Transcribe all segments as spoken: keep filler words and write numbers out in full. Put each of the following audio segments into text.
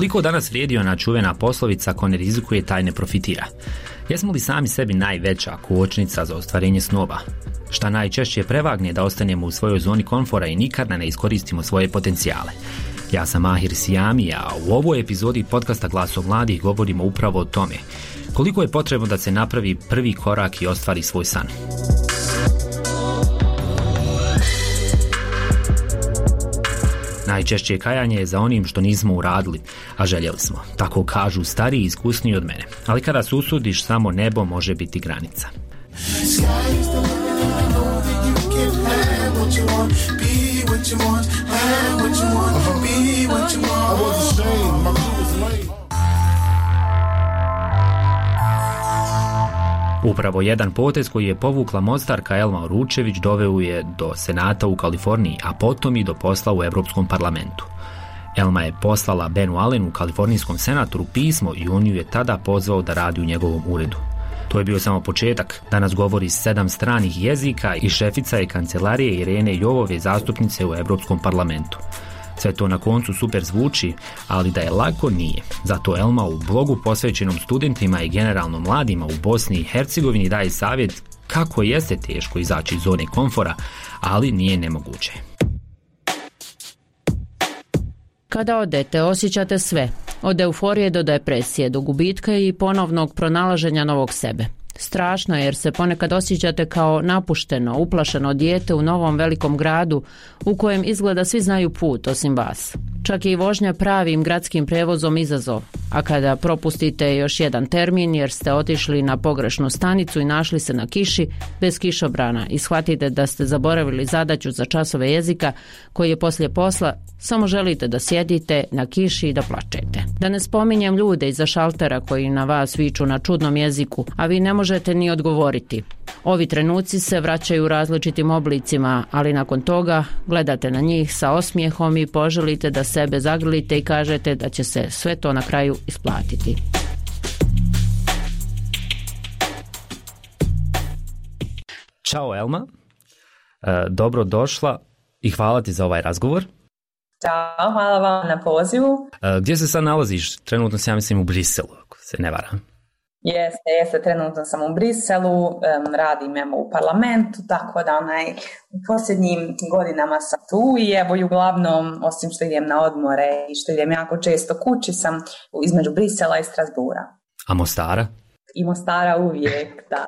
Koliko danas vrijedi ona čuvena poslovica ko ne rizikuje taj ne profitira? Jesmo li sami sebi najveća kočnica za ostvarenje snova? Šta najčešće prevagne da ostanemo u svojoj zoni komfora i nikada ne iskoristimo svoje potencijale? Ja sam Mahir Sijami, a u ovoj epizodi podcasta Glasom mladih govorimo upravo o tome. Koliko je potrebno da se napravi prvi korak i ostvari svoj san? Najčešće kajanje je za onim što nismo uradili, a željeli smo. Tako kažu stariji i iskusniji od mene. Ali kada se usudiš, samo nebo može biti granica. Upravo jedan potez koji je povukla Mostarka Elma Uručević doveo je do Senata u Kaliforniji, a potom i do posla u Europskom parlamentu. Elma je poslala Benu Allenu, kalifornijskom senatoru, pismo i on ju je tada pozvao da radi u njegovom uredu. To je bio samo početak. Danas govori sedam stranih jezika i šefica je kancelarije Irene Jovove, zastupnice u Europskom parlamentu. Sve to na koncu super zvuči, ali da je lako nije. Zato Elma u blogu posvećenom studentima i generalno mladima u Bosni i Hercegovini daje savjet kako jeste teško izaći iz zone komfora, ali nije nemoguće. Kada odete, osjećate sve. Od euforije do depresije, do gubitka i ponovnog pronalaženja novog sebe. Strašno je jer se ponekad osjećate kao napušteno, uplašeno dijete u novom velikom gradu u kojem izgleda svi znaju put osim vas. Čak i vožnja pravim gradskim prevozom izazov, a kada propustite još jedan termin jer ste otišli na pogrešnu stanicu i našli se na kiši bez kišobrana i shvatite da ste zaboravili zadaću za časove jezika koji je poslije posla, samo želite da sjedite na kiši i da plačete. Da ne spominjem ljude iza šaltera koji na vas viču na čudnom jeziku, a vi ne možete ni odgovoriti. Ovi trenuci se vraćaju u različitim oblicima, ali nakon toga gledate na njih sa osmijehom i poželite da sebe zagrlite i kažete da će se sve to na kraju isplatiti. Ćao Elma, e, dobro došla i hvala ti za ovaj razgovor. Ćao, hvala vam na pozivu. E, gdje se sad nalaziš? Trenutno se ja mislim u Briselu, ako se ne varam. Jeste, jeste, trenutno sam u Briselu, um, radim evo u parlamentu, tako da onaj, u posljednjim godinama sam tu i evo i uglavnom, osim što idem na odmore i što idem jako često kući, sam između Brisela i Strasbura. A Mostara? I Mostara uvijek, da.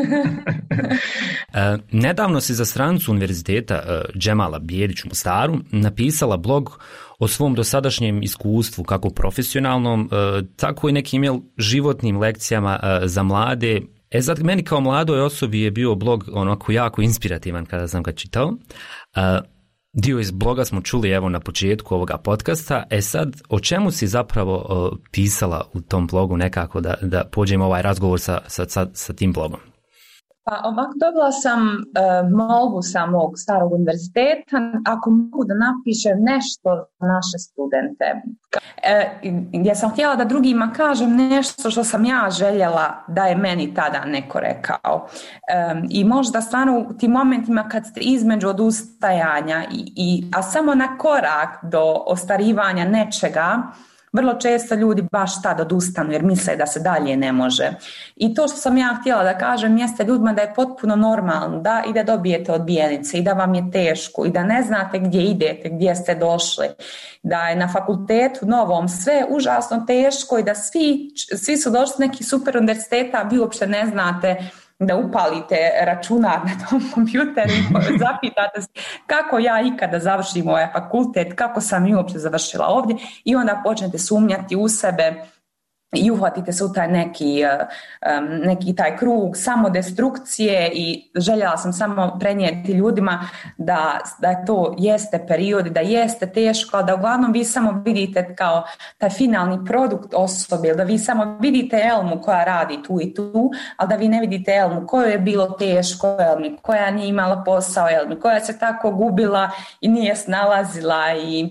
e, nedavno si za stranicu univerziteta e, Džemala Bijelić u Mostaru napisala blog o svom dosadašnjem iskustvu, kako profesionalnom, e, tako i nekim jel, životnim lekcijama e, za mlade. E sad, meni kao mladoj osobi je bio blog onako jako inspirativan kada sam ga čitao. E, dio iz bloga smo čuli evo na početku ovoga podcasta. E sad, o čemu si zapravo o, pisala u tom blogu nekako da, da pođemo ovaj razgovor sa, sa, sa, sa tim blogom? Pa ovako dobila sam e, molbu sa mog starog univerziteta ako mogu da napišem nešto za naše studente. E, gdje sam htjela da drugima kažem nešto što sam ja željela da je meni tada neko rekao. E, I možda stvarno u tim momentima kad ste između odustajanja, i, i, a samo na korak do ostvarivanja nečega, vrlo često ljudi baš tad odustanu jer misle da se dalje ne može. I to što sam ja htjela da kažem jeste ljudima da je potpuno normalno da i da dobijete odbijenice i da vam je teško i da ne znate gdje idete, gdje ste došli, da je na fakultetu novom sve užasno teško i da svi, svi su došli neki super univerziteta, a vi uopšte ne znate da upalite računar na tom kompjuteru i zapitate se kako ja ikada završim ovaj fakultet, kako sam i uopće završila ovdje i onda počnete sumnjati u sebe i uhvatite se u taj neki, neki taj krug samodestrukcije i željela sam samo prenijeti ljudima da, da to jeste period, da jeste teško, da uglavnom vi samo vidite kao taj finalni produkt osobe, da vi samo vidite Elmu koja radi tu i tu, ali da vi ne vidite Elmu kojoj je bilo teško, Elmi koja nije imala posao, Elmi koja se tako gubila i nije snalazila i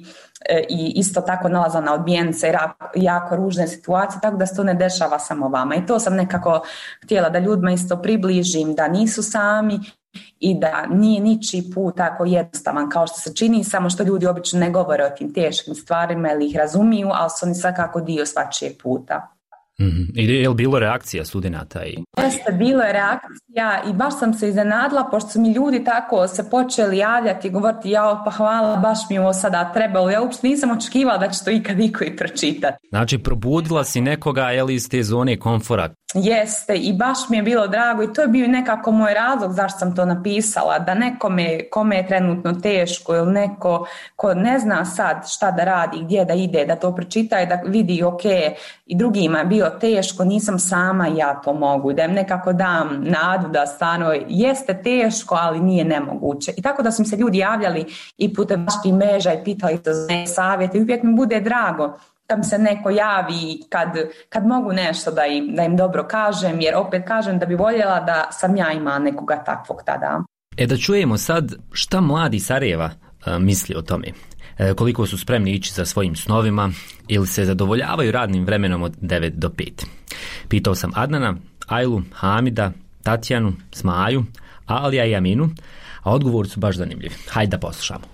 i isto tako nalazila na odbijence i jako ružne situacije, tako da se to ne dešava samo vama. I to sam nekako htjela da ljudima isto približim, da nisu sami i da nije ničiji put tako jednostavan kao što se čini, samo što ljudi obično ne govore o tim teškim stvarima ili ih razumiju, ali su oni svakako dio svačijeg puta. Mm-hmm. I je li bilo reakcija studenata? I... Jeste, bilo je reakcija i baš sam se iznenadila pošto su mi ljudi tako se počeli javljati i govoriti ja pa hvala, baš mi ovo sada trebalo. Ja uopšte nisam očekivala da će to ikad iko i pročitati. Znači probudila si nekoga je li iz te zone komfora? Jeste i baš mi je bilo drago i to je bio nekako moj razlog zašto sam to napisala, da nekome kome je trenutno teško ili neko ko ne zna sad šta da radi, gdje da ide, da to pročita i da vidi ok, i drugima je bio teško, nisam sama i ja to mogu, da im nekako dam nadu da stvarno jeste teško, ali nije nemoguće. I tako da su mi se ljudi javljali i putem vaših mreža i pitali za savjete i uvijek mi bude drago kad mi se neko javi, kad, kad mogu nešto da im, da im dobro kažem, jer opet kažem da bi voljela da sam ja imala nekoga takvog tada. E da čujemo sad šta mladi Sarajeva a, misli o tome. E, koliko su spremni ići za svojim snovima ili se zadovoljavaju radnim vremenom od devet do pet. Pitao sam Adnana, Ajlu, Hamida, Tatjanu, Smaju, Alija i Aminu, a odgovori su baš zanimljivi. Hajde da poslušamo.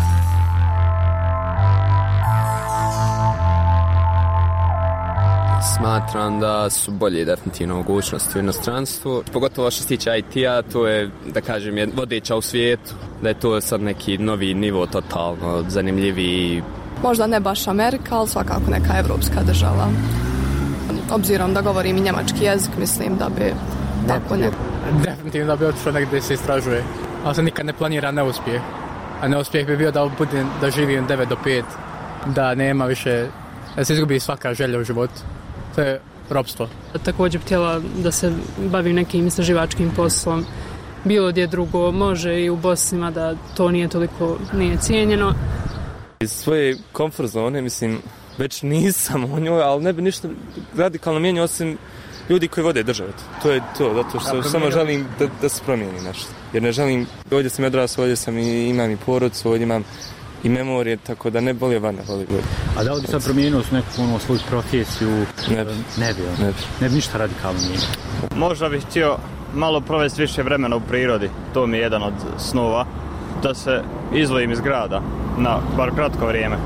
Smatram da su bolje definitivno mogućnosti u inostranstvu, pogotovo što se tiče I T-a, to je, da kažem, vodeća u svijetu, da je to sad neki novi nivo totalno zanimljiviji. Možda ne baš Amerika, ali svakako neka evropska država. Obzirom da govorim i njemački jezik, mislim da bi tako ne... Definitivno da bi otišao negdje se istražuje, ali se nikad ne planira neuspjeh. A neuspjeh bi bio da budem, da živim devet do pet, da nema više, da se izgubi svaka želja u životu. To je ropstvo. Također bih htjela da se bavim nekim istraživačkim poslom. Bilo gdje drugo, može i u Bosnima da to nije toliko nije cijenjeno. Iz svoje komfort zone, mislim, već nisam u njoj, ali ne bi ništa radikalno mijenio osim ljudi koji vode državu. To je to, zato što samo želim da, da se promijeni nešto. Jer ne želim, ovdje sam odrasao, ovdje sam i imam i porodcu, ovdje imam i memorije, tako da ne boli vana, boli god. A da li bi sad promijenio s neku ono, svoju profesiju? Ne bi. Ne bi, ne bi. Ne bi ništa radikalno mijenio. Možda bih htio malo provesti više vremena u prirodi, to mi je jedan od snova, da se izdvojim iz grada na bar kratko vrijeme.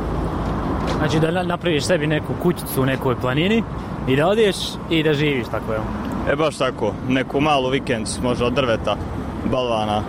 Znači da napraviš sebi neku kućicu u nekoj planini i da odeš i da živiš tako, evo? E baš tako, neku malu vikendicu, možda od drveta, balvana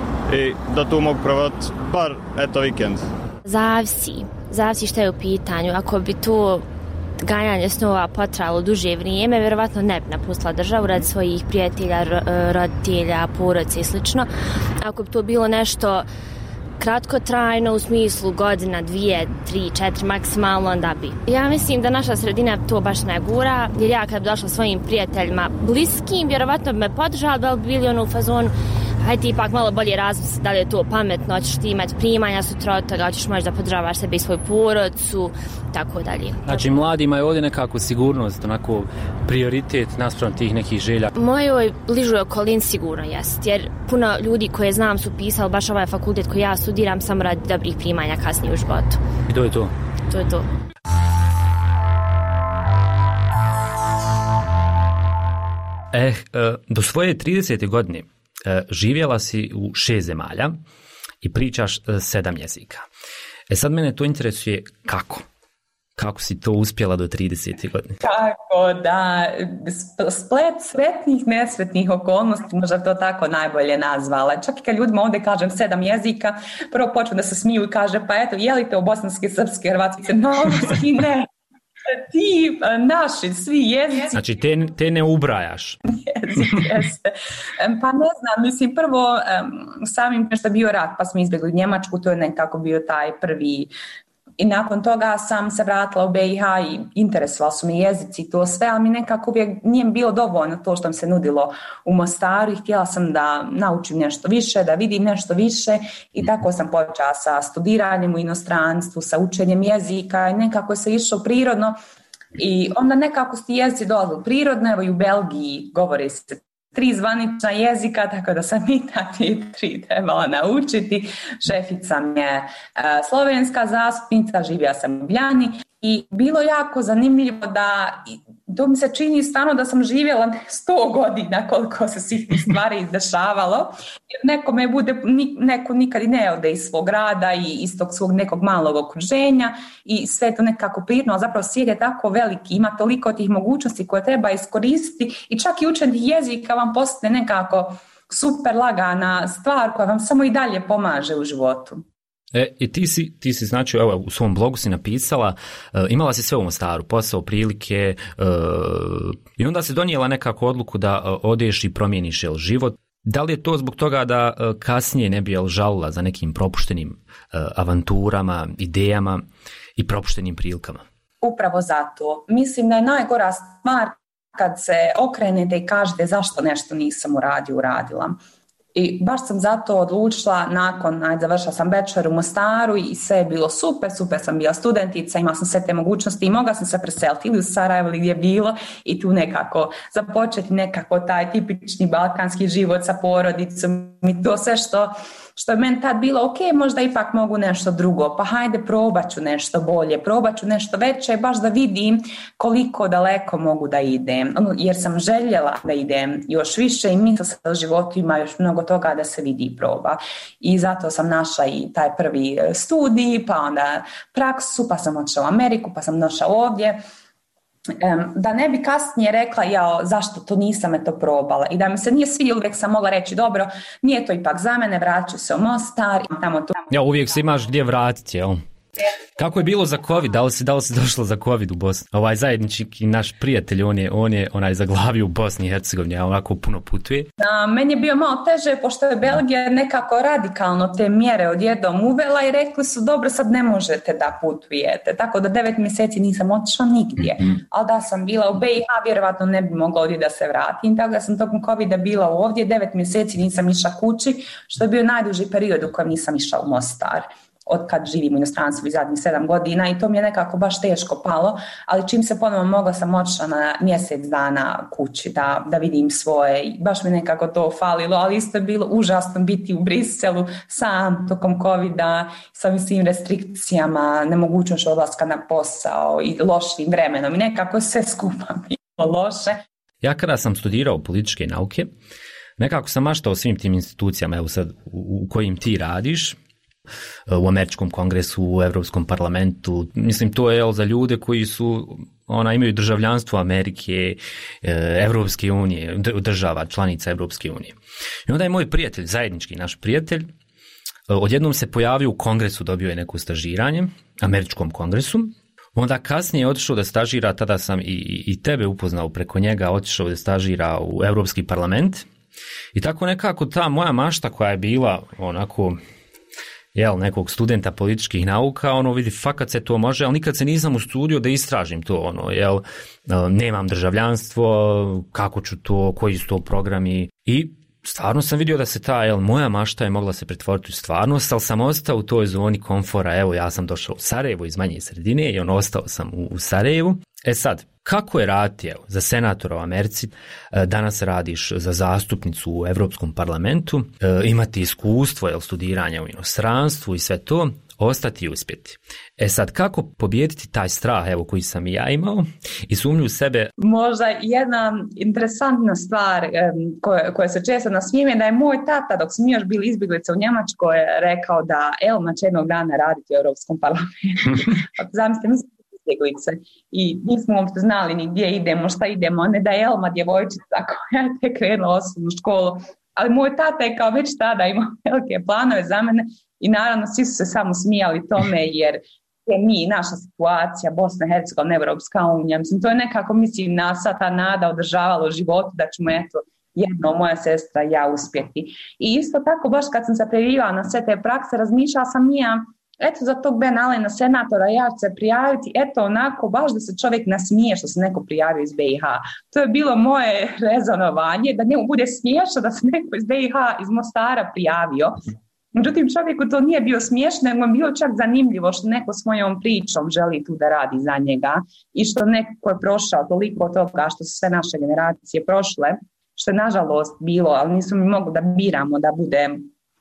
i da tu mogu provati bar, eto, vikend. Zavisi, zavisi šta je u pitanju. Ako bi to ganjanje snova potrajalo duže vrijeme, vjerovatno ne bi napustila državu radi svojih prijatelja, roditelja, porodice i slično. Ako bi to bilo nešto kratkotrajno u smislu godina, dvije, tri, četiri maksimalno, onda bi. Ja mislim da naša sredina to baš ne gura, jer ja kad bi došla svojim prijateljima bliskim, vjerovatno bi me podržali, da bi bili ono u fazonu hajde ti ipak malo bolje razmisli da li je to pametno, hoćeš ti imati primanja sutra od toga, hoćeš možda podržavaš sebe i svoju porodcu, tako dalje. Znači mladima je ovdje nekako sigurnost, onako prioritet naspram tih nekih želja. Mojoj bližoj okolini sigurno jest, jer puno ljudi koje znam su pisali baš ovaj fakultet koji ja studiram samo radi dobrih primanja kasnije u životu. I to je to? To je to. Eh, do svoje tridesete godine živjela si u šest zemalja i pričaš sedam jezika. E sad mene to interesuje kako? Kako si to uspjela do tridesete godine? Kako da, splet sretnih, nesretnih okolnosti, možda to tako najbolje nazvala. Čak i kad ljudima ovdje kažem sedam jezika, prvo počnu da se smiju i kaže pa eto, je li te u bosanski, srpski, hrvatski, crnogorski, ne. Ti naši svi jezici. Znači te, te ne ubrajaš. Jezik, jeste. Pa ne znam, mislim prvo samim što je bio rat pa smo izbjegli Njemačku, to je nekako bio taj prvi. I nakon toga sam se vratila u B i H i interesovali su mi jezici i to sve, ali mi nekako uvijek nije bilo dovoljno to što mi se nudilo u Mostaru i htjela sam da naučim nešto više, da vidim nešto više i tako sam počela sa studiranjem u inostranstvu, sa učenjem jezika i nekako se išlo prirodno i onda nekako su ti jezici dolazili prirodno, evo i u Belgiji govore se tri zvanična jezika, tako da sam i ta tri trebala naučiti. Šefica mi je slovenska zastupnica, živjela sam u Ljubljani i bilo jako zanimljivo da, to mi se čini stvarno da sam živjela sto godina koliko se svih stvari izdešavalo, jer nekome bude, neko nikad ne ode iz svog rada i iz tog svog nekog malog okruženja i sve to nekako prirodno, a zapravo svijet je tako veliki, ima toliko tih mogućnosti koje treba iskoristiti i čak i učenje jezika vam postane nekako super lagana stvar koja vam samo i dalje pomaže u životu. E, i ti si, ti si znači, evo, u svom blogu si napisala, e, imala si sve u Mostaru, posao, prilike, e, i onda si donijela nekako odluku da e, odeš i promijeniš jel, život. Da li je to zbog toga da e, kasnije ne bi jel, žalila za nekim propuštenim e, avanturama, idejama i propuštenim prilikama? Upravo zato. Mislim da je najgora stvar kad se okrenete i kažete zašto nešto nisam uradio, uradila. I baš sam zato odlučila nakon, ajde, završila sam bachelor u Mostaru i sve je bilo super, super sam bila studentica, imala sam sve te mogućnosti i mogla sam se preseliti ili u Sarajevo ili gdje je bilo i tu nekako započeti nekako taj tipični balkanski život sa porodicom i to sve što, što je meni tad bilo ok, možda ipak mogu nešto drugo, pa hajde probat ću nešto bolje, probat ću nešto veće, baš da vidim koliko daleko mogu da idem, jer sam željela da idem još više i mislila sam da u životu ima još mnogo toga da se vidi i proba. I zato sam našla i taj prvi studij, pa onda praksu, pa sam otišla u Ameriku, pa sam došla ovdje. Da ne bi kasnije rekla ja zašto to nisam eto probala i da mi se nije svidjelo, uvijek sam mogla reći dobro, nije to ipak za mene, vraću se u Mostar i tamo to. Ja, uvijek se imaš gdje vratiti, jel? Kako je bilo za COVID? Da li si, da li si došla za COVID u Bosni? Ovaj zajednički naš prijatelj, on je, on je onaj zaglavio u Bosni i Hercegovini, a onako puno putuje. A, meni je bio malo teže, pošto je Belgija nekako radikalno te mjere odjednom uvela i rekli su dobro, sad ne možete da putujete. Tako da devet mjeseci nisam otišla nigdje. Mm-hmm. Ali da sam bila u B i H, vjerovatno ne bi mogla ovdje da se vratim. Tako da sam tokom COVID-a bila ovdje, devet mjeseci nisam išla kući, što je bio najduži period u kojem nisam išla u Mostar. Od kad živim u inostranstvu i zadnjih sedam godina i to mi je nekako baš teško palo, ali čim se ponovno mogla sam otišla na mjesec dana kući da, da vidim svoje i baš mi nekako to falilo, ali isto je bilo užasno biti u Briselu sam tokom COVID-a sa svim restrikcijama, nemogućnošću odlaska na posao i lošim vremenom i nekako sve skupa bilo loše. Ja kada sam studirao političke nauke, nekako sam maštao svim tim institucijama, evo sad u, u kojim ti radiš, u Američkom kongresu, u Europskom parlamentu. Mislim, to je jel, za ljude koji su, ona, imaju državljanstvo Amerike, Europske unije, država, članica Europske unije. I onda je moj prijatelj, zajednički naš prijatelj, odjednom se pojavio u kongresu, dobio je neko stažiranje, Američkom kongresu. Onda kasnije je otišao da stažira, tada sam i, i tebe upoznao preko njega, otišao da stažira u Europski parlament. I tako nekako ta moja mašta koja je bila onako... jel, nekog studenta političkih nauka, ono vidi fakat se to može, ali nikad se nisam usudio da istražim to, ono, jel, nemam državljanstvo, kako ću to, koji su to programi i stvarno sam vidio da se ta, jel, moja mašta je mogla se pretvoriti u stvarnost, ali sam ostao u toj zoni komfora, evo ja sam došao u Sarajevo iz manje sredine i on ostao sam u, u Sarajevu. E sad, kako je raditi evo, za senatora u Americi, danas radiš za zastupnicu u Europskom parlamentu, imati iskustvo, jel, studiranja u inostranstvu i sve to, ostati i uspjeti. E sad, kako pobijediti taj strah, evo, koji sam i ja imao i sumnju u sebe? Možda jedna interesantna stvar koja, koja se često nasmije, da je moj tata, dok smo još bili izbjeglice u Njemačkoj, rekao da Elma će jednog dana raditi u Europskom parlamentu. Zamislite, mislim, izbjeglice i nismo uopšte znali ni gdje idemo, šta idemo, ne da je Elma djevojčica koja je tek krenula osnovnu školu, ali moj tata je kao već tada imao velike planove za mene i naravno svi su se samo smijali tome jer je mi, naša situacija, Bosna i Hercegovina, Evropska unija, mislim, to je nekako, mislim, nas ta nada održavala u životu da ćemo, eto, jedno, moja sestra i ja uspjeti. I isto tako, baš kad sam se prijavila na sve te prakse, razmišljala sam ja, eto za tog Ben Allena senatora ja ću se prijaviti, eto onako baš da se čovjek nasmije što se neko prijavio iz B i H. To je bilo moje rezonovanje, da njemu bude smiješno da se neko iz B i H iz Mostara prijavio. Međutim, čovjeku to nije bio smiješno, nego je bilo čak zanimljivo što neko svojom pričom želi tu da radi za njega i što neko je prošao toliko toga što su sve naše generacije prošle, što je nažalost bilo, ali nismo mi mogli da biramo da bude,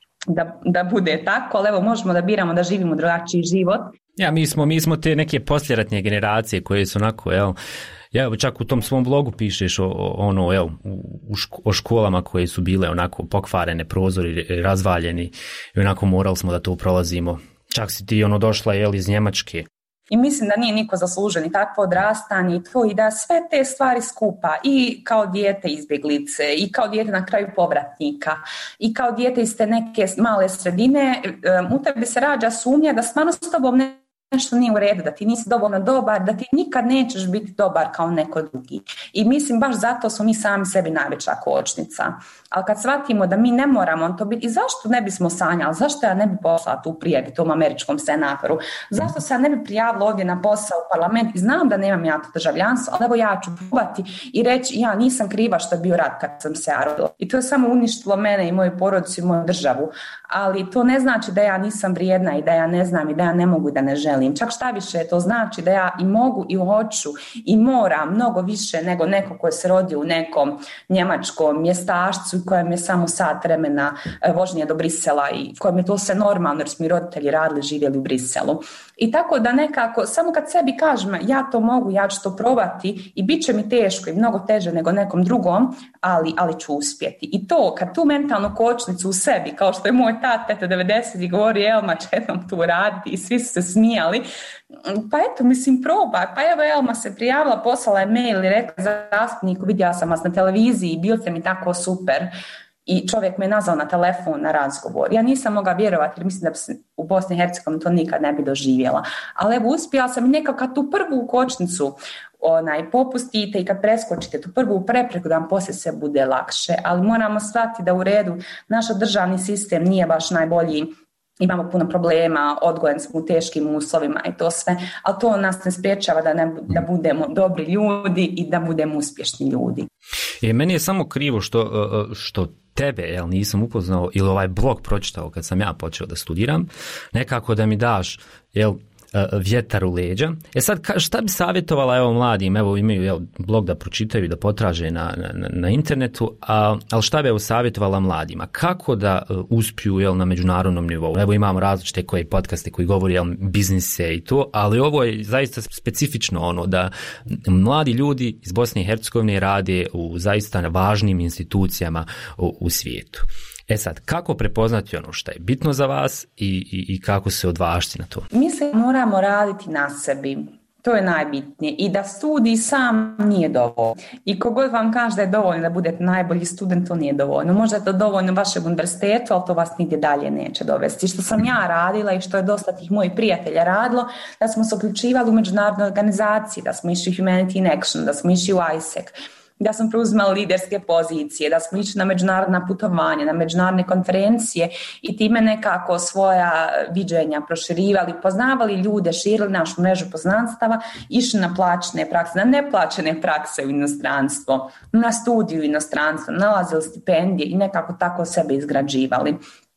da, da bude tako, ali evo možemo da biramo da živimo drugačiji život. Ja, mi smo, mi smo te neke posljeratnje generacije koje su onako, jel, ja čak u tom svom blogu pišeš o, o, ono, jel, u ško, o školama koje su bile onako pokvarene, prozori razvaljeni i onako morali smo da to prolazimo. Čak si ti ono došla, jel, iz Njemačke. I mislim da nije niko zaslužen i takvo odrastanje i to i da sve te stvari skupa i kao dijete izbjeglice i kao dijete na kraju povratnika i kao dijete iz te neke male sredine, u tebi se rađa sumnja da stvarno s tobom ne nešto nije u redu, da ti nisi dovoljno dobar, da ti nikad nećeš biti dobar kao neko drugi. I mislim baš zato smo mi sami sebi najveća kočnica. Ali kad shvatimo da mi ne moramo to biti, i zašto ne bismo sanjali, zašto ja ne bi poslala tu prijavu tom američkom senatoru, zašto se ja ne bi prijavila ovdje na posao u parlament i znam da nemam ja to državljanstvo, ali evo ja ću probati i reći ja nisam kriva što je bio rat kad sam se ja rodila. I to je samo uništilo mene i moju porodicu i moju državu. Ali to ne znači da ja nisam vrijedna i da ja ne znam i da ja ne mogu i da ne želim. Čak šta više, to znači da ja i mogu i hoću i moram mnogo više nego neko koji se rodio u nekom njemačkom mjestašcu kojem je samo sat vremena vožnje do Brisela i kojem je to sve normalno jer smo i roditelji radili, živjeli u Briselu. I tako da nekako, samo kad sebi kažem ja to mogu, ja ću to probati i bit će mi teško i mnogo teže nego nekom drugom, ali, ali ću uspjeti. I to, kad tu mentalnu kočnicu u sebi, kao što je moj tata devedesetih govori, Elma će jednom tu raditi i svi su se smijali, pa eto, mislim, probaj. Pa evo, Elma se prijavila, poslala je mail i rekla zastupniku, vidjela sam vas na televiziji i bio ste mi tako super. I čovjek me je nazvao na telefon na razgovor. Ja nisam mogla vjerovati jer mislim da bi se u Bosni i Hercegovini to nikad ne bi doživjela. Ali evo, uspjela sam i nekako kad tu prvu kočnicu onaj, popustite i kad preskočite tu prvu prepreku da vam poslije sve bude lakše. Ali moramo shvatiti da u redu naš državni sistem nije baš najbolji. Imamo puno problema, odgojeni smo u teškim uslovima i to sve, ali to nas ne spriječava da, ne, da budemo dobri ljudi i da budemo uspješni ljudi. E, meni je samo krivo što, što tebe, jel, nisam upoznao ili ovaj blog pročitao kad sam ja počeo da studiram, nekako da mi daš, jel, vjetar u leđa. E sad, šta bi savjetovala evo mladim, evo imaju jel, blog da pročitaju i da potraže na, na, na internetu, a, ali šta bi evo savjetovala mladima? Kako da uh, uspiju jel, na međunarodnom nivou? Evo imamo različite koje podcaste koji govori jel, biznise i to, ali ovo je zaista specifično ono da mladi ljudi iz Bosne i Hercegovine rade u zaista važnim institucijama u, u svijetu. E sad, kako prepoznati ono što je bitno za vas i, i, i kako se odvažiti na to? Mislim, moramo raditi na sebi. To je najbitnije. I da studij sam nije dovoljno. I kogod vam kaže da je dovoljno da budete najbolji student, to nije dovoljno. Možda je to dovoljno vašeg univerzitetu, ali to vas nigdje dalje neće dovesti. Što sam ja radila i što je dosta tih mojih prijatelja radilo, da smo se uključivali u međunarodne organizacije, da smo išli Humanity in Action, da smo išli u I S E C, da smo preuzimali liderske pozicije, da smo išli na međunarodna putovanja, na međunarodne konferencije i time nekako svoja viđenja proširivali, poznavali ljude, širili našu mrežu poznanstava, išli na plaćene prakse, na neplaćene prakse u inostranstvo, na studiju u inostranstvo, nalazili stipendije i nekako tako sebe izgrađivali.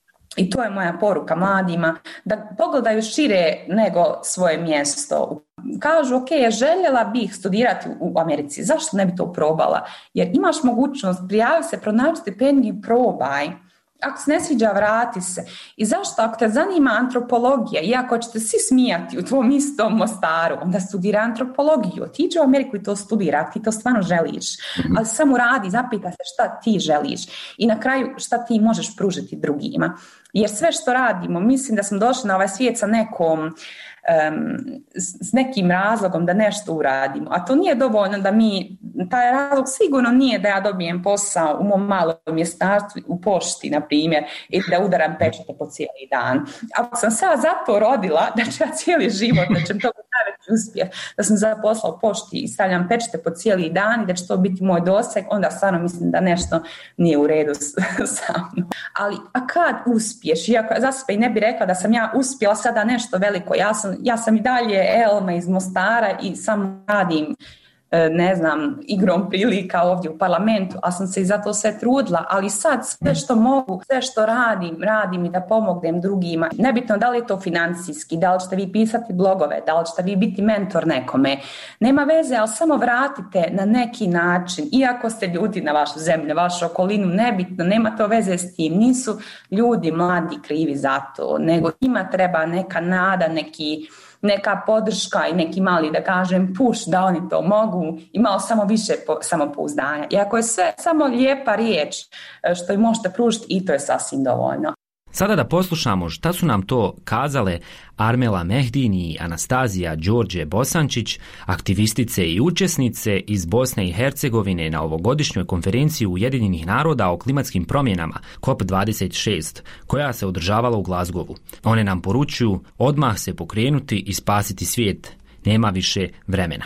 I to je moja poruka mladima, da pogledaju šire nego svoje mjesto. Kažu, ok, željela bih studirati u Americi, zašto ne bi to probala? Jer imaš mogućnost, prijavi se, pronaći stipendiju, probaj. Ako se ne sviđa, vrati se. I zašto? Ako te zanima antropologija, iako ćete svi smijati u tvom istom Mostaru, onda studira antropologiju. Otiđi u Ameriku i to studira, ako ti to stvarno želiš. Ali samo radi, zapita se šta ti želiš. I na kraju šta ti možeš pružiti drugima. Jer sve što radimo, mislim da smo došli na ovaj svijet sa nekom Um, s nekim razlogom da nešto uradimo, a to nije dovoljno da mi, taj razlog sigurno nije da ja dobijem posao u mom malom mjestarstvu u pošti, na primjer, i da udaram pečate po cijeli dan. Ako sam sad zato rodila da ću ja cijeli život, da će to biti najveći uspjeh, da sam zaposlala u pošti i stavljam pečate po cijeli dan i da će to biti moj doseg, onda stvarno mislim da nešto nije u redu sa mnom. Ali a kad uspješ, iako za sebe i ne bi rekla da sam ja uspjela sada nešto veliko, ja sam Ja sam i dalje Elma iz Mostara i samo radim ne znam, igrom prilika ovdje u parlamentu, a sam se i za to sve trudila, ali sad sve što mogu, sve što radim, radim i da pomognem drugima. Nebitno da li je to financijski, da li ćete vi pisati blogove, da li ćete vi biti mentor nekome. Nema veze, ali samo vratite na neki način, iako ste ljudi na vašu zemlju, na vašu okolinu, nebitno, nema to veze s tim. Nisu ljudi mladi krivi za to, nego ima treba neka nada, neki neka podrška i neki mali, da kažem, push da oni to mogu i malo samo više po, samopouzdanja. I ako je sve samo lijepa riječ što im možete pružiti, i to je sasvim dovoljno. Sada da poslušamo šta su nam to kazale Armela Mehdin i Anastazija Đorđe Bosančić, aktivistice i učesnice iz Bosne i Hercegovine na ovogodišnjoj konferenciji Ujedinjenih naroda o klimatskim promjenama C O P dvadeset šest, koja se održavala u Glasgowu. One nam poručuju odmah se pokrenuti i spasiti svijet. Nema više vremena.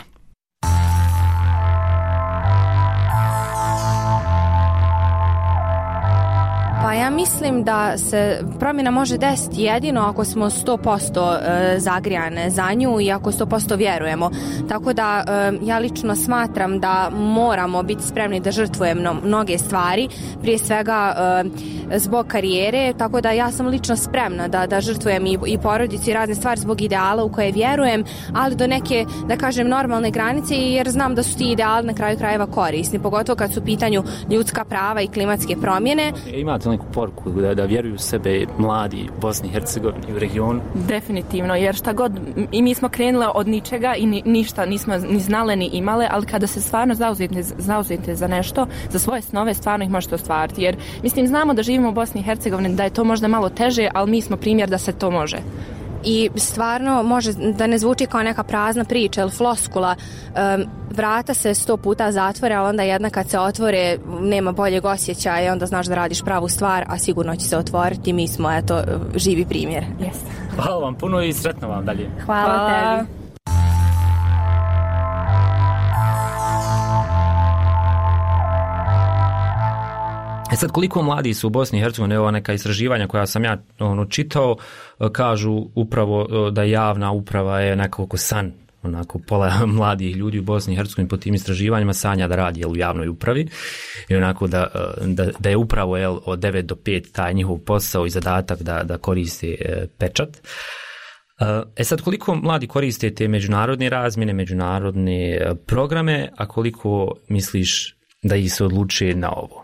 Pa ja mislim da se promjena može desiti jedino ako smo sto posto zagrijane za nju i ako sto posto vjerujemo. Tako da ja lično smatram da moramo biti spremni da žrtvujemo mnoge stvari, prije svega zbog karijere, tako da ja sam lično spremna da, da žrtvujem i, i porodicu i razne stvari zbog ideala u koje vjerujem, ali do neke, da kažem, normalne granice, jer znam da su ti ideali na kraju krajeva korisni, pogotovo kad su u pitanju ljudska prava i klimatske promjene. Imate neku poruku da, da vjeruju u sebe mladi u Bosni i Hercegovini, u regionu? Definitivno, jer šta god, i mi smo krenuli od ničega i ni, ništa nismo ni znale ni imale, ali kada se stvarno zauzete, zauzete za nešto, za svoje snove, stvarno ih možete ostvariti, jer mislim znamo da živimo u Bosni i Hercegovini, da je to možda malo teže, ali mi smo primjer da se to može. I stvarno može da ne zvuči kao neka prazna priča ili floskula, um, vrata se sto puta zatvore, ali onda jedna kad se otvore nema boljeg osjećaja i onda znaš da radiš pravu stvar, a sigurno će se otvoriti. Mi smo, eto, živi primjer. Yes. Hvala vam puno i sretno vam dalje. Hvala, Hvala. tebi. E sad, koliko mladi su u Bosni i Hercegovini, evo neka istraživanja koja sam ja ono, čitao, kažu upravo da javna uprava je nekako san, onako pola mladih ljudi u Bosni i Hercegovini po tim istraživanjima sanja da radi jel, u javnoj upravi i onako da, da, da je upravo jel, od devet do pet taj njihov posao i zadatak da, da koriste e, pečat. E sad, koliko mladi koriste te međunarodne razmjene, međunarodne programe, a koliko misliš da ih se odluče na ovo?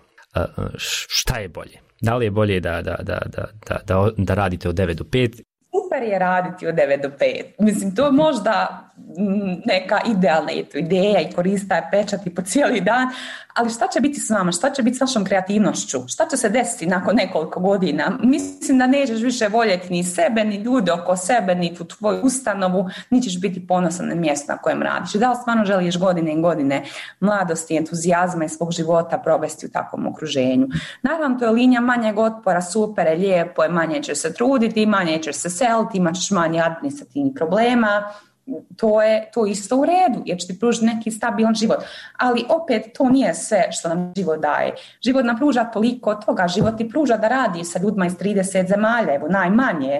Šta je bolje? Da li je bolje da, da, da, da, da, da radite od devet do pet? Super je raditi od devet do pet. Mislim, to je možda neka idealna ideja i korista pečati po cijeli dan, ali šta će biti s vama? Šta će biti s vašom kreativnošću? Šta će se desiti nakon nekoliko godina? Mislim da nećeš više voljeti ni sebe, ni ljude oko sebe, ni tu tvoju ustanovu, ni ćeš biti ponosan na mjestu na kojem radiš. Da li stvarno želiš godine i godine mladosti, entuzijazma i svog života provesti u takvom okruženju? Naravno, to je linija manjeg otpora, super je, lijepo je, manje ćeš se truditi, manje ćeš se seliti, imat ćeš manje administrativnih problema. To je to isto u redu, jer će ti pružiti neki stabilan život. Ali opet to nije sve što nam život daje. Život nam pruža toliko toga, život ti pruža da radi sa ljudima iz trideset zemalja, evo najmanje,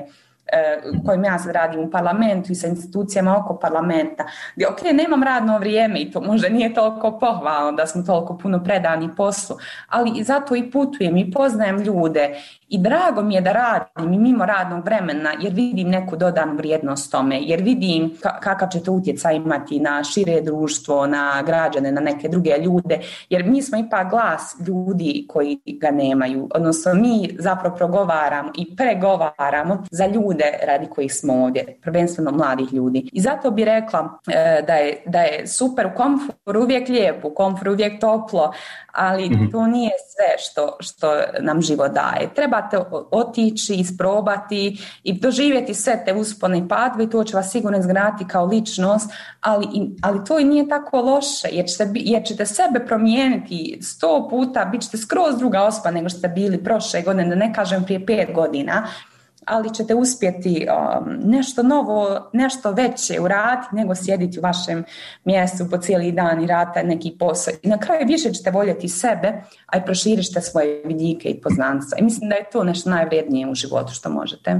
kojim ja sad radim u parlamentu i sa institucijama oko parlamenta, gdje ok, nemam radno vrijeme i to možda nije toliko pohvalno da smo toliko puno predani poslu, ali i zato i putujem i poznajem ljude i drago mi je da radim i mimo radnog vremena, jer vidim neku dodanu vrijednost tome, jer vidim kakav će to utjecaj imati na šire društvo, na građane, na neke druge ljude, jer mi smo ipak glas ljudi koji ga nemaju, odnosno mi zapravo progovaramo i pregovaramo za ljude radi kojih smo ovdje, prvenstveno mladih ljudi. I zato bi rekla e, da, je, da je super, u komforu uvijek lijepo, u komforu uvijek toplo, ali mm-hmm. to nije sve što, što nam život daje. Trebate otići, isprobati i doživjeti sve te uspone i padove i to će vas sigurno izgraditi kao ličnost, ali, ali to i nije tako loše, jer ćete, jer ćete sebe promijeniti sto puta, bit ćete skroz druga osoba nego što ste bili prošle godine, da ne kažem prije pet godina, ali ćete uspjeti um, nešto novo, nešto veće uraditi nego sjediti u vašem mjestu po cijeli dan i raditi neki posao. I na kraju više ćete voljeti sebe, a i proširit ćete svoje vidike i poznanstva. I mislim da je to nešto najvrijednije u životu što možete.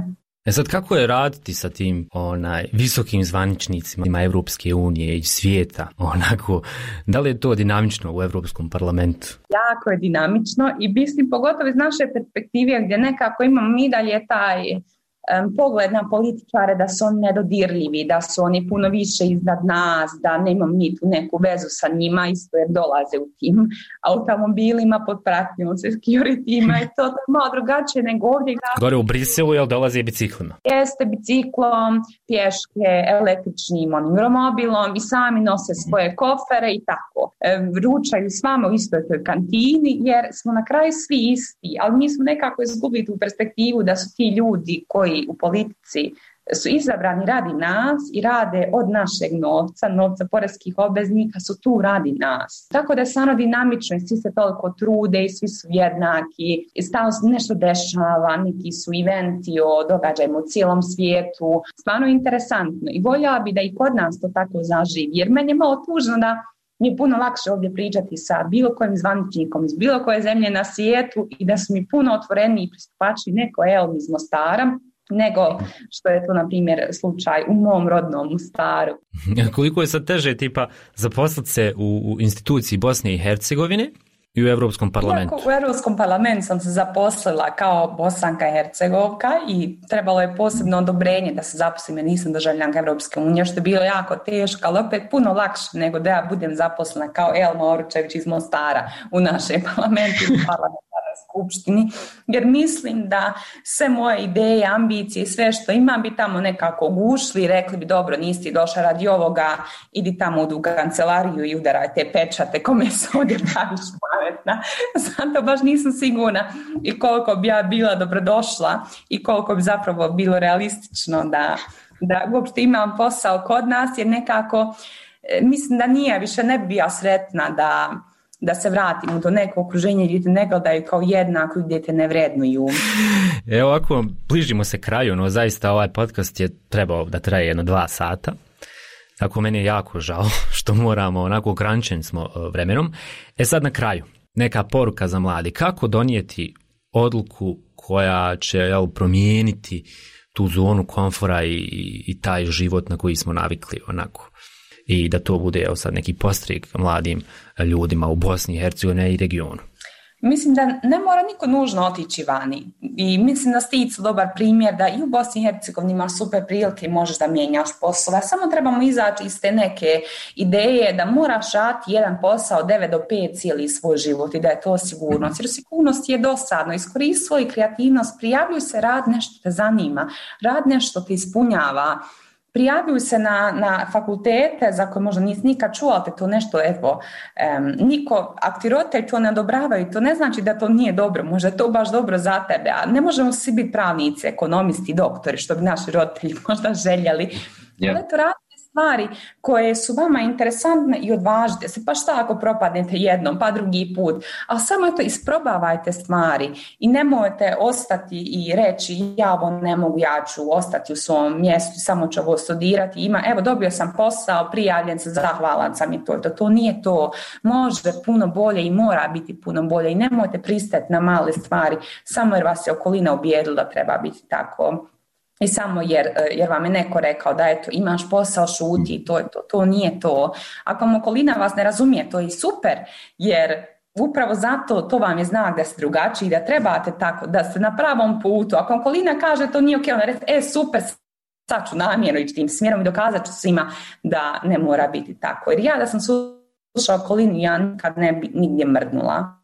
E sad, kako je raditi sa tim onaj visokim zvaničnicima Evropske unije i svijeta? Onako, da li je to dinamično u Europskom parlamentu? Jako je dinamično i mislim pogotovo iz naše perspektive gdje nekako imamo mi dalje taj um, pogled na političare da su oni nedodirljivi, da su oni puno više iznad nas, da nemamo mi tu neku vezu sa njima, isto jer dolaze u tim automobilima pod pratnjom securityma i to, to je malo drugačije nego ovdje. Gore u Briselu, jel dolaze biciklima? Jeste, biciklom, pješke, električnim onim romobilom i sami nose svoje kofere i tako. E, ručaju s vama u istoj toj kantini jer smo na kraju svi isti, ali mi smo nekako izgubili tu perspektivu da su ti ljudi koji u politici su izabrani radi nas i rade od našeg novca, novca poreskih obveznika, su tu radi nas. Tako da je stvarno dinamično i svi se toliko trude i svi su jednaki i stalno se nešto dešava, neki su eventi o događajima u cijelom svijetu. Stvarno je interesantno i voljela bi da i kod nas to tako zaživi, jer meni je malo tužno da mi je puno lakše ovdje pričati sa bilo kojim zvaničnikom iz bilo koje zemlje na svijetu i da su mi puno otvoreniji pristupači neko Elm iz Mostara, nego što je to, na primjer, slučaj u mom rodnom Mostaru. Koliko je sad teže tipa zaposliti se u, u instituciji Bosne i Hercegovine i u Europskom parlamentu? Iako u Europskom parlamentu sam se zaposlila kao Bosanka i Hercegovka i trebalo je posebno odobrenje da se zaposlim jer nisam državljanka Europske unije, što je bilo jako teško, ali opet puno lakše nego da ja budem zaposlena kao Elma Oručević iz Mostara u našem parlamentu i parlamentarnoj skupštini, jer mislim da sve moje ideje, ambicije i sve što imam bi tamo nekako gušli i rekli bi dobro, nisi došla radi ovoga, idi tamo u kancelariju i udaraj te pečate, kome se ovdje praviš pametna. Zato baš nisam sigurna i koliko bi ja bila dobrodošla i koliko bi zapravo bilo realistično da, da uopšte imam posao kod nas, jer nekako mislim da nije, više ne bi bila sretna da da se vratimo do nekog okruženja gdje te ne gledaju kao jednako, gdje te ne vrednuju. Evo ovako, bližimo se kraju, no zaista ovaj podcast je trebao da traje jedno dva sata. Tako meni je jako žao što moramo, onako ograničeni smo vremenom. E sad na kraju, neka poruka za mladi. Kako donijeti odluku koja će jel, promijeniti tu zonu komfora i, i taj život na koji smo navikli onako. I da to bude evo sad neki postrijek mladim ljudima u Bosni i Hercegovini i regionu. Mislim da ne mora niko nužno otići vani i mislim da ste isto dobar primjer da i u Bosni i Hercegovini imaš super prilike i možeš da mijenjaš poslove. Samo trebamo izaći iz te neke ideje da moraš raditi jedan posao od devet do pet cijeli svoj život i da je to sigurnost. Jer sigurnost je dosadno. Iskoristi svoju kreativnost, prijavljuj se, rad nešto te zanima, rad nešto te ispunjava. Prijavljuju se na, na fakultete za koje možda nisi nikad čuo, ali te to nešto, evo, um, niko, ako roditelji to ne odobravaju, to ne znači da to nije dobro, možda je to baš dobro za tebe, a ne možemo svi biti pravnici, ekonomisti, doktori, što bi naši roditelji možda željeli. Yeah. Ali to radite stvari koje su vama interesantne i odvažite se, pa šta ako propadnete jednom, pa drugi put, ali samo to isprobavajte stvari i nemojte ostati i reći ja ovo ne mogu, ja ću ostati u svom mjestu, samo ću ovo studirati, ima, evo dobio sam posao, prijavljen sam, zahvalan sam i to, to, to nije to, može puno bolje i mora biti puno bolje i nemojte pristati na male stvari, samo jer vas je okolina ubijedila da treba biti tako. I samo jer, jer vam je neko rekao da eto, imaš posao, šuti, to je to, to nije to. Ako vam okolina vas ne razumije, to je super, jer upravo zato to vam je znak da ste drugačiji, da trebate tako, da ste na pravom putu. Ako okolina kaže to nije ok, onda reći, e super, sad ću namjerno ići tim smjerom i dokazat ću svima da ne mora biti tako. Jer ja da sam slušala okolinu, ja nikad ne bi nigdje mrdnula.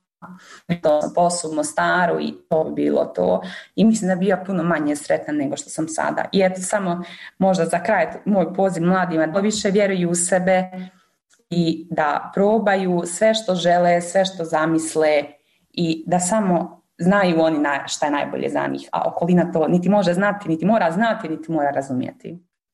To sam posao u Mostaru i to bi bilo to i mislim da bi ja puno manje sretna nego što sam sada. I eto samo možda za kraj moj poziv mladima da više vjeruju u sebe i da probaju sve što žele, sve što zamisle i da samo znaju oni šta je najbolje za njih, a okolina to niti može znati, niti mora znati, niti mora razumjeti.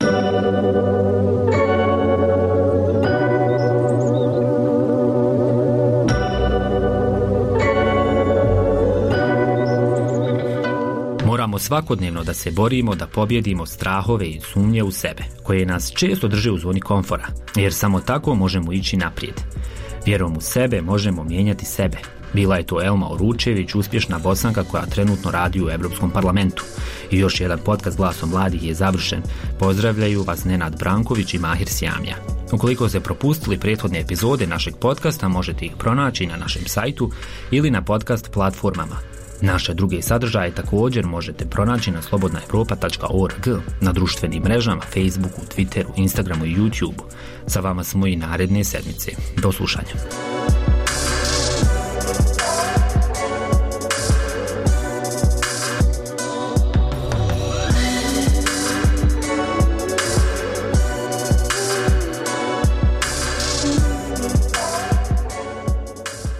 Moramo svakodnevno da se borimo da pobjedimo strahove i sumnje u sebe, koje nas često drže u zoni komfora, jer samo tako možemo ići naprijed. Vjerom u sebe možemo mijenjati sebe. Bila je to Elma Uručević, uspješna Bosanka koja trenutno radi u Europskom parlamentu. I još jedan podcast Glasom mladih je završen. Pozdravljaju vas Nenad Branković i Mahir Sjamja. Ukoliko ste propustili prethodne epizode našeg podcasta, možete ih pronaći na našem sajtu ili na podcast platformama. Naše druge sadržaje također možete pronaći na slobodna europa tačka org, na društvenim mrežama, Facebooku, Twitteru, Instagramu i YouTubeu. Sa vama smo i naredne sedmice. Do slušanja.